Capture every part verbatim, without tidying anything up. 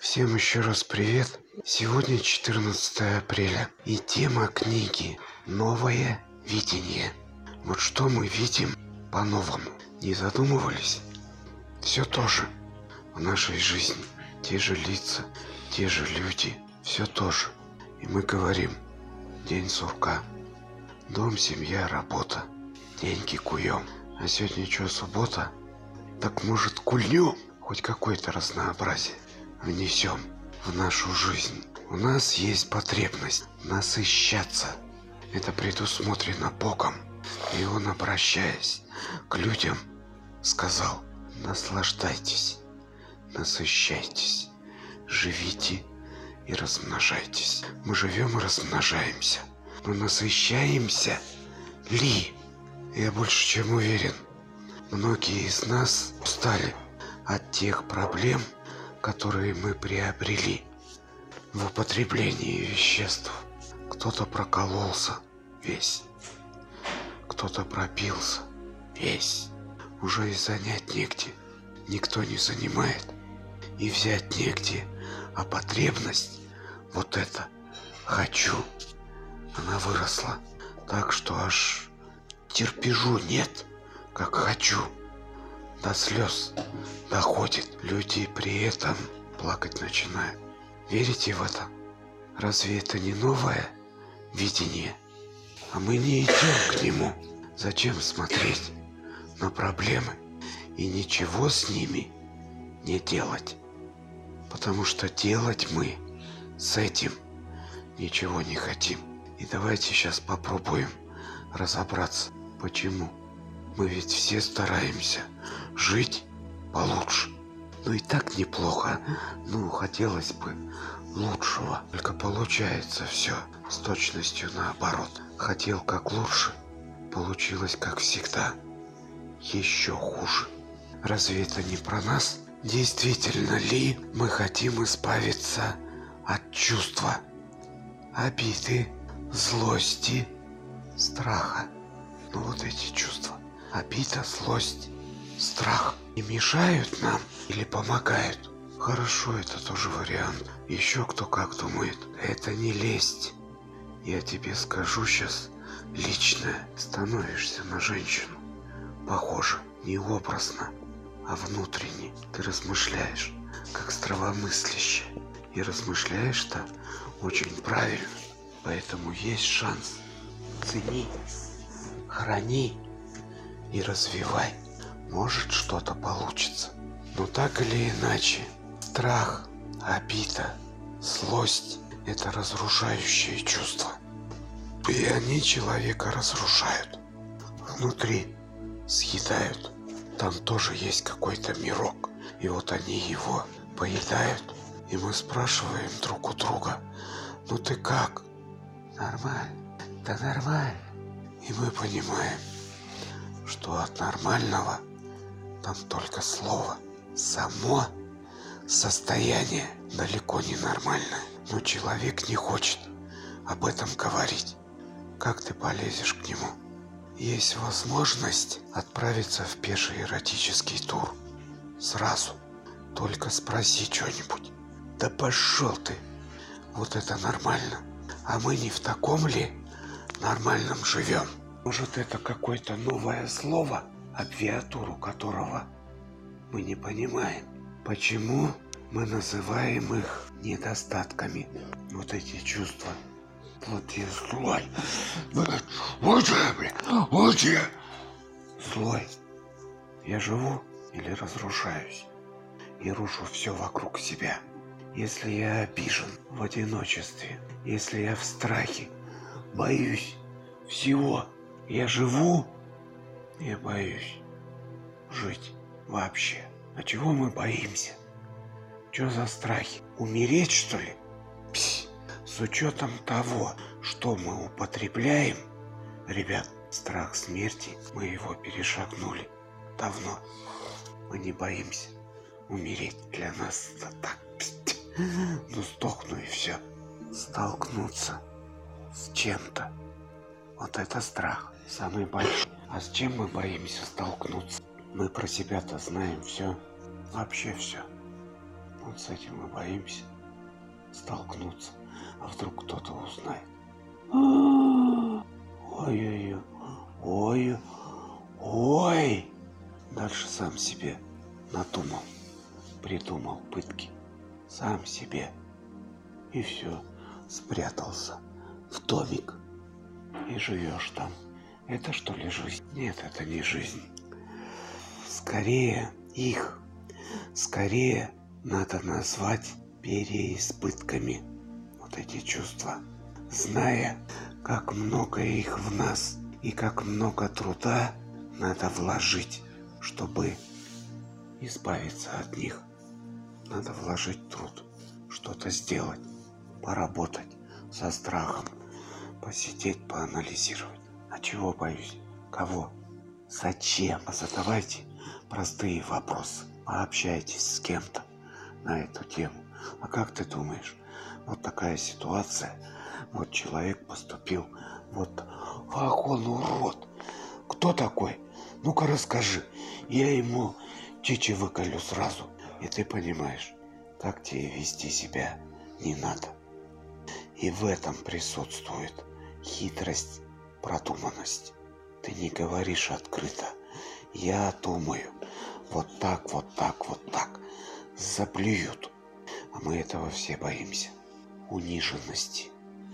Всем еще раз привет. Сегодня четырнадцатое апреля, и тема книги «Новое видение». Вот что мы видим по-новому. Не задумывались? Все то же в нашей жизни. Те же лица, те же люди, все то же. И мы говорим: день сурка, дом, семья, работа, деньги куем. А сегодня что, суббота? Так может кульнем? Хоть какое-то разнообразие внесем в нашу жизнь. У нас есть потребность насыщаться. Это предусмотрено Богом. И Он, обращаясь к людям, сказал: наслаждайтесь, насыщайтесь, живите и размножайтесь. Мы живем и размножаемся. Но насыщаемся ли? Я больше чем уверен, многие из нас устали от тех проблем, которые мы приобрели в употреблении веществ. Кто-то прокололся весь, кто-то пропился весь. Уже и занять негде, никто не занимает, и взять негде, а потребность, вот это «хочу», она выросла так, что аж терпежу нет, как «хочу». До слез доходит. Люди при этом плакать начинают. Верите в это? Разве это не новое видение? А мы не идем к нему. Зачем смотреть на проблемы и ничего с ними не делать? Потому что делать мы с этим ничего не хотим. И давайте сейчас попробуем разобраться, почему. Мы ведь все стараемся жить получше. Ну и так неплохо. Ну, хотелось бы лучшего. Только получается все с точностью наоборот. Хотел как лучше, получилось как всегда еще хуже. Разве это не про нас? Действительно ли мы хотим избавиться от чувства обиды, злости, страха? Ну вот эти чувства. Обида, злость, страх не мешают нам или помогают? Хорошо, это тоже вариант. Еще кто как думает. Это не лесть. Я тебе скажу сейчас личное. Становишься на женщину похоже не образно, а внутренне. Ты размышляешь как здравомыслящая. И размышляешь-то очень правильно. Поэтому есть шанс. Цени, храни и развивай. Может, что-то получится. Но так или иначе, страх, обида, злость – это разрушающие чувства. И они человека разрушают. Внутри съедают. Там тоже есть какой-то мирок. И вот они его поедают. И мы спрашиваем друг у друга: ну ты как? Нормально. Да нормально. И мы понимаем, что от нормального там только слово. Само состояние далеко не нормальное. Но человек не хочет об этом говорить. Как ты полезешь к нему? Есть возможность отправиться в пеший эротический тур. Сразу. Только спроси что-нибудь. Да пошел ты. Вот это нормально. А мы не в таком ли нормальном живем? Может, это какое-то новое слово, аббревиатуру которого мы не понимаем? Почему мы называем их недостатками? Вот эти чувства. Вот я злой. Вот я, блин. Вот я. Злой. Я живу или разрушаюсь? И рушу все вокруг себя. Если я обижен в одиночестве, если я в страхе, боюсь всего, я живу, я боюсь жить вообще. А чего мы боимся? Что за страхи? Умереть, что ли? Пс. С учетом того, что мы употребляем, ребят, страх смерти, мы его перешагнули давно. Мы не боимся умереть. Для нас это так. Ну сдохну и все. Столкнуться с чем-то. Вот это страх. Самый большой. А с чем мы боимся столкнуться? Мы про себя-то знаем все. Вообще все. Вот с этим мы боимся столкнуться. А вдруг кто-то узнает? Ой-ой-ой, ой, ой. Дальше сам себе надумал, придумал пытки. Сам себе. И все, спрятался в домик. И живешь там. Это что ли жизнь? Нет, это не жизнь. Скорее их, скорее надо назвать переизбытками. Вот эти чувства. Зная, как много их в нас и как много труда надо вложить, чтобы избавиться от них. Надо вложить труд, что-то сделать, поработать со страхом, посидеть, поанализировать. А чего боюсь? Кого? Зачем? Задавайте простые вопросы. Пообщайтесь с кем-то на эту тему. А как ты думаешь, вот такая ситуация, вот человек поступил, вот, ах, он урод. Кто такой? Ну-ка расскажи. Я ему чичи выколю сразу. И ты понимаешь, как тебе вести себя не надо. И в этом присутствует хитрость, продуманность. Ты не говоришь открыто. Я думаю, вот так, вот так, вот так. Заплюют. А мы этого все боимся. Униженности,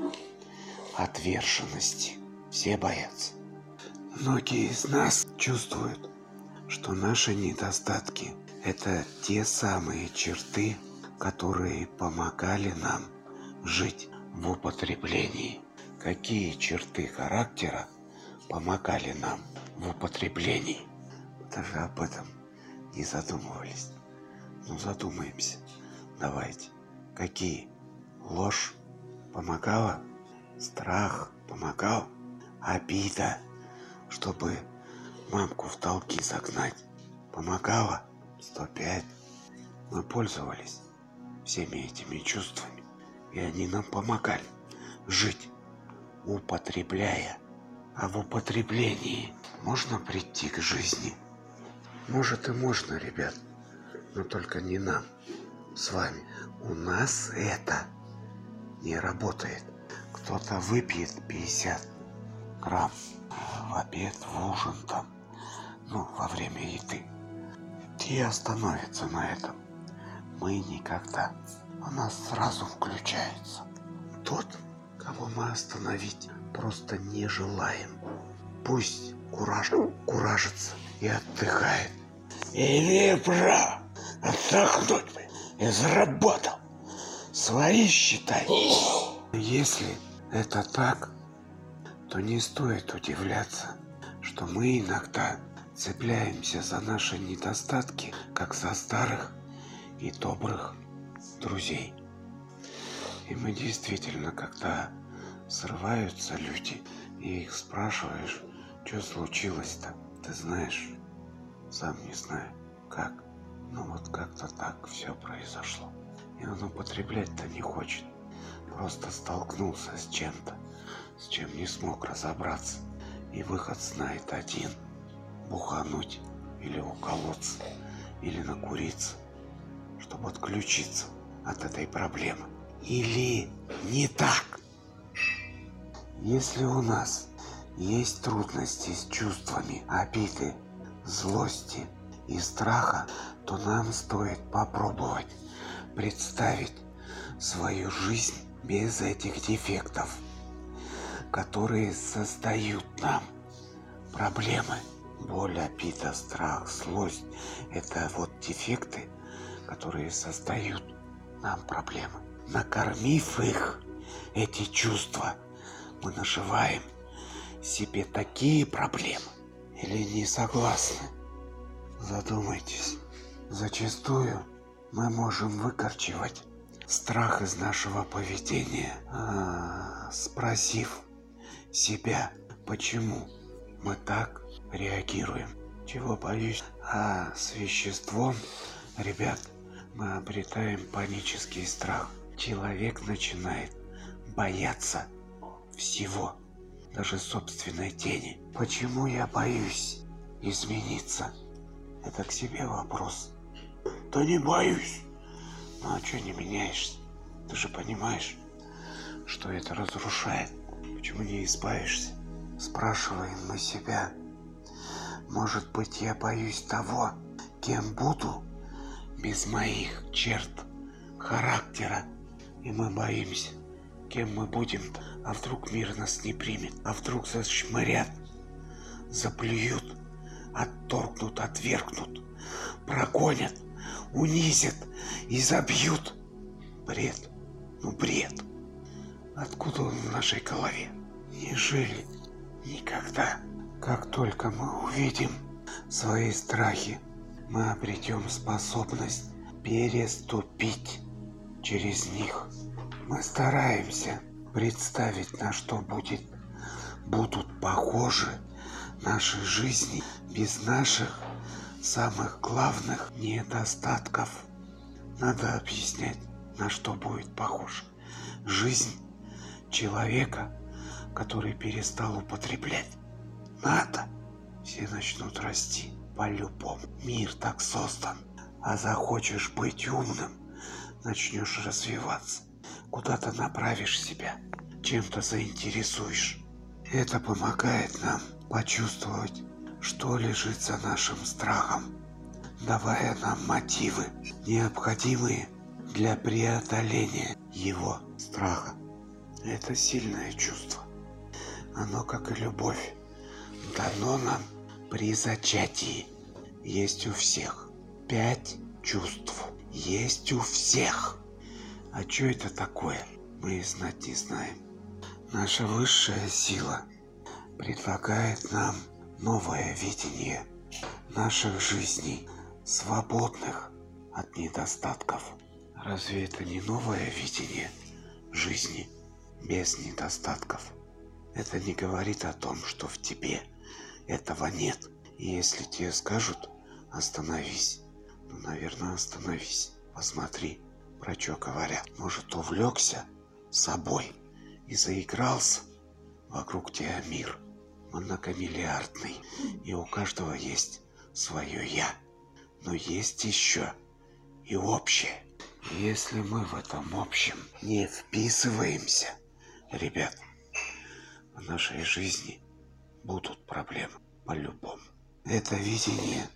отверженности. Все боятся. Многие из нас чувствуют, что наши недостатки – это те самые черты, которые помогали нам жить в употреблении. Какие черты характера помогали нам в употреблении? Даже об этом не задумывались. Ну задумаемся. Давайте. Какие? Ложь помогала? Страх помогал? Обида, чтобы мамку в долги загнать, помогала? сто пять. Мы пользовались всеми этими чувствами, и они нам помогали жить, употребляя. А в употреблении можно прийти к жизни? Может и можно, ребят, но только не нам с вами. У нас это не работает. Кто-то выпьет пятьдесят грамм в обед, в ужин там, ну, во время еды, и остановится на этом. Мы никогда. Она сразу включается. Тот, кого мы остановить просто не желаем, пусть кураж, куражится и отдыхает. Имею право отдохнуть, и заработал. Свои считай. Если это так, то не стоит удивляться, что мы иногда цепляемся за наши недостатки, как за старых и добрых друзей. И мы действительно, когда срываются люди, и их спрашиваешь, что случилось-то, ты знаешь, сам не знаю, как, но вот как-то так все произошло. И он употреблять-то не хочет, просто столкнулся с чем-то, с чем не смог разобраться, и выход знает один: бухануть или уколоться, или накуриться, чтобы отключиться от этой проблемы. Или не так? Если у нас есть трудности с чувствами обиды, злости и страха, то нам стоит попробовать представить свою жизнь без этих дефектов, которые создают нам проблемы. Боль, обида, страх, злость – это вот дефекты, которые создают нам проблемы. Накормив их, эти чувства, мы наживаем себе такие проблемы. Или не согласны? Задумайтесь. Зачастую мы можем выкорчевать страх из нашего поведения, а, спросив себя, почему мы так реагируем. Чего боюсь? А с веществом, ребят, мы обретаем панический страх. Человек начинает бояться всего, даже собственной тени. Почему я боюсь измениться? Это к себе вопрос. Да не боюсь. Ну а что не меняешься? Ты же понимаешь, что это разрушает. Почему не избавишься? Спрашиваем мы себя. Может быть, я боюсь того, кем буду, без моих черт характера. И мы боимся, кем мы будем. А вдруг мир нас не примет? А вдруг зашмырят, заплюют, отторгнут, отвергнут, прогонят, унизят и забьют? Бред. Ну бред. Откуда он в нашей голове? Не жили никогда. Как только мы увидим свои страхи, мы обретем способность переступить через них. Мы стараемся представить, на что будет, будут похожи наши жизни без наших самых главных недостатков. Надо объяснять, на что будет похожа жизнь человека, который перестал употреблять. Надо. Все начнут расти по-любому. Мир так создан. А захочешь быть умным, начнешь развиваться. Куда-то направишь себя, чем-то заинтересуешь. Это помогает нам почувствовать, что лежит за нашим страхом, давая нам мотивы, необходимые для преодоления его страха. Это сильное чувство. Оно, как и любовь, дано нам при зачатии. Есть у всех. Пять чувств. Есть у всех. А что это такое, мы и знать не знаем. Наша высшая сила предлагает нам новое видение наших жизней, свободных от недостатков. Разве это не новое видение жизни без недостатков? Это не говорит о том, что в тебе этого нет. И если тебе скажут «остановись», ну, наверное, остановись. Посмотри, про что говорят. Может, увлекся собой и заигрался. Вокруг тебя мир многомиллиардный, и у каждого есть свое «я». Но есть еще и общее. Если мы в этом общем не вписываемся, ребят, в нашей жизни будут проблемы по-любому. Это видение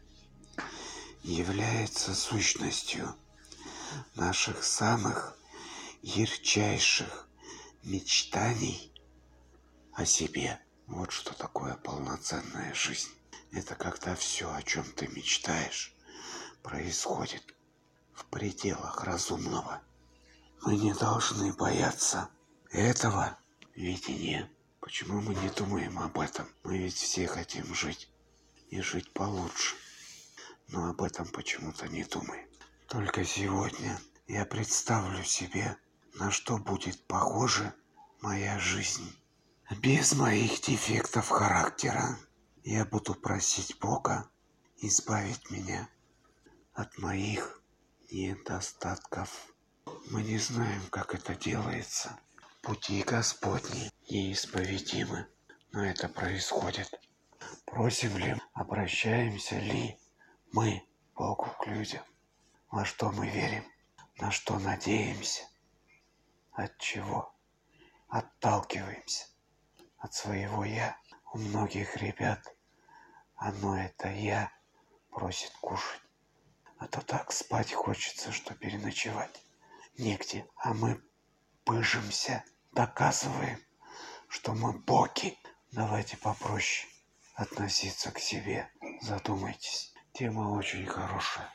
является сущностью наших самых ярчайших мечтаний о себе. Вот что такое полноценная жизнь. Это когда все, о чем ты мечтаешь, происходит в пределах разумного. Мы не должны бояться этого видения. Почему мы не думаем об этом? Мы ведь все хотим жить и жить получше. Но об этом почему-то не думаем. Только сегодня я представлю себе, на что будет похожа моя жизнь. Без моих дефектов характера. Я буду просить Бога избавить меня от моих недостатков. Мы не знаем, как это делается. Пути Господни неисповедимы, но это происходит. Просим ли, обращаемся ли мы Богу к людям? Во что мы верим? На что надеемся? От чего отталкиваемся? От своего «я». У многих ребят оно это «я» просит кушать. А то так спать хочется, что переночевать негде. А мы пыжимся, доказываем, что мы боги. Давайте попроще относиться к себе. Задумайтесь. Тема очень хорошая.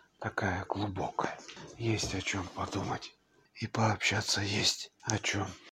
Такая глубокая. Есть о чем подумать. И пообщаться есть о чем.